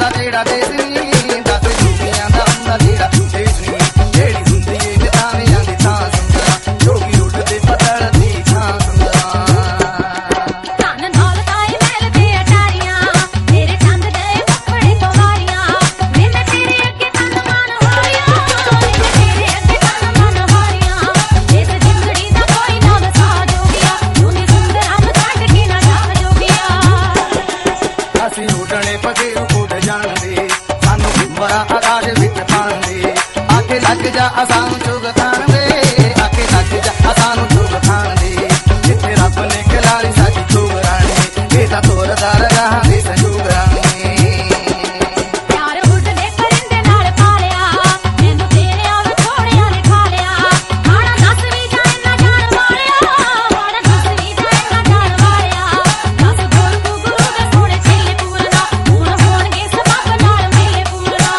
ਹੁੰਦਾ ਜਿਹੜਾ ਦੇਸ ਨੀ, ਦੱਸ ਜੁਗੀਆਂ ਦਾ ਹੁੰਦਾ ਜਿਹੜਾ ਦੇਸ ਨੀ, ਜਿਹੜੀ ਹੁੰਦੀ ਏ ਜਤਾਵਿਆਂ ਦੀ ਥਾਂ ਸੁੰਦਰਾ, ਜੋਗੀ ਉੱਡਦੇ ਪਤਲ ਦੀ ਥਾਂ ਸੁੰਦਰਾ। ਧਨ ਦੌਲਤ ਆਏ ਮਹਿਲ ਤੇ ਅਟਾਰੀਆਂ, ਤੇਰੇ ਚੰਦ ਦੇ ਮੁਖੜੇ ਕੁਮਾਰੀਆਂ, ਵੇ ਮੈਂ ਤੇਰੇ ਅੱਗੇ ਤਨ ਮਨ ਹਾਰੀਆਂ, ਵੇ ਤੇਰੇ ਅੱਗੇ ਤਨ ਮਨ ਹਾਰੀਆਂ, ਇਸ ਜ਼ਿੰਦੜੀ ਦਾ ਕੋਈ ਨਾ ਵਸਾ ਜੋਗੀਆ, ਤੂੰ ਸੁੰਦਰਾਂ ਨੂੰ ਛੱਡ ਕੇ ਨਾ ਜਾ ਜੋਗੀਆ। ਅਸੀਂ ਉੱਡਣੇ ਪਗੇ ਉੱਡ ਜਾਣਦੇ, ਸਾਨੂੰ ਬੜਾ ਆਕਾਸ਼ ਵਿੱਚ ਪਾਉਂਦੇ, ਆਕੇ ਲੱਗ ਜਾ ਸਾਨੂੰ ਚੁਗ ਖਾਂਦੇ, ਆਕੇ ਲੱਗ ਜਾ ਸਾਨੂੰ ਚੁਗ ਖਾਂਦੇ, ਜਿੱਥੇ ਰੱਬ ਨੇ ਖਿਲਾਰੀ ਸਾਡੀ ਚੁਗ ਰਾਣੀ, ਇਹ ਤਾਂ ਤੋਰਦਾਰ ਰਹਾਂ ਦੇ ਸੰਜੋਗ ਰਾਣੀ। ਪਿਆਰ ਉੱਡਦੇ ਪਰਿੰਦੇ ਨਾਲ ਪਾਲਿਆ, ਮੈਨੂੰ ਤੇਰੇ ਆਵੇ ਥੋੜਿਆਂ ਨੇ ਖਾ ਲਿਆ, ਮਾੜਾ ਦੱਸ ਵੀ ਜਾਏ ਨਾ ਜਾਣ ਵਾਲਿਆ, ਮਾੜਾ ਦੱਸ ਵੀ ਜਾਏ ਨਾ ਜਾਣ ਵਾਲਿਆ, ਦੱਸ ਬੋਲ ਤੂੰ ਗੁਰੂ ਦੇ ਸੋਹਣੇ ਚੇਲੇ ਪੂਰਨਾ, ਹੁਣ ਹੋਣਗੇ ਸਬੱਬ ਨਾਲ ਮੇਲੇ ਪੂਰਨਾ।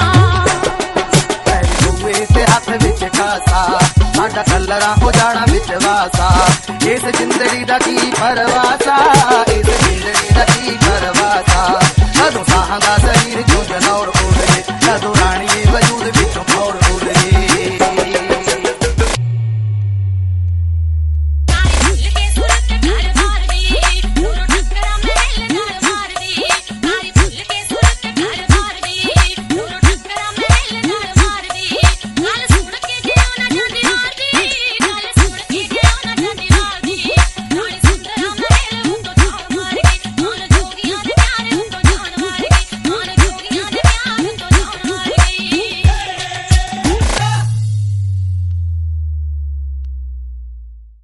ਦੂਏ ਤੇ ਹੱਥ ਵਿੱਚ ਕਾਸਾ, ਸਾਡਾ ਕਲਰਾਂ ਹੋ ਜਾਣਾ ਵਿੱਚ ਵਾਸਾ, ਇਸ ਜ਼ਿੰਦੜੀ ਦਾ ਕੀ ਪਰਵਾਸਾ, ਇਸ ਜ਼ਿੰਦੜੀ ਦਾ ਕੀ ਪਰਵਾਸਾ, ਕਦੋਂ ਸਾਹਾਂ ਦਾ ਸਰੀਰ ਚੋਂ ਜਨੌਰ